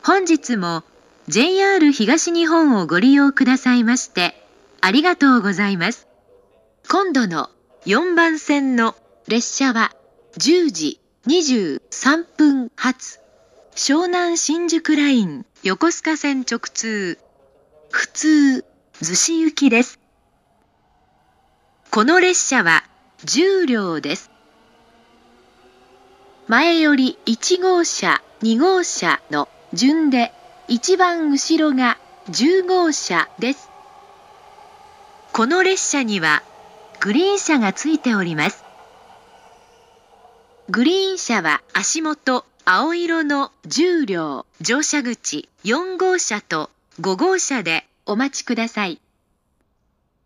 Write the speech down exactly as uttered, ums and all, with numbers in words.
本日も ジェイアール 東日本をご利用くださいましてありがとうございます。今度のよんばん線の列車はじゅうじにじゅうさんぷん発湘南新宿ライン横須賀線直通普通逗子行きです。この列車はじゅうりょうです。前よりいちごうしゃにごうしゃの順で一番後ろがじゅうごうしゃです。この列車にはグリーン車がついております。グリーン車は足元青色のじゅうりょう乗車口よんごうしゃとごごうしゃでお待ちください。